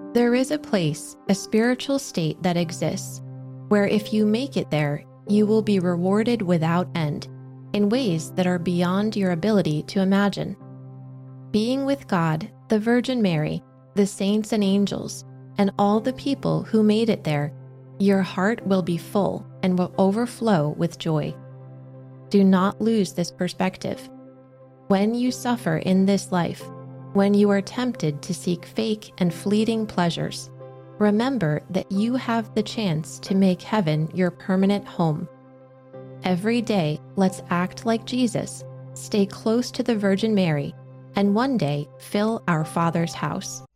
There is a place, a spiritual state that exists, where if you make it there, you will be rewarded without end, in ways that are beyond your ability to imagine. Being with God, the Virgin Mary, the saints and angels, and all the people who made it there, your heart will be full and will overflow with joy. Do not lose this perspective. When you suffer in this life, when you are tempted to seek fake and fleeting pleasures, remember that you have the chance to make heaven your permanent home. Every day, let's act like Jesus, stay close to the Virgin Mary, and one day fill our Father's house.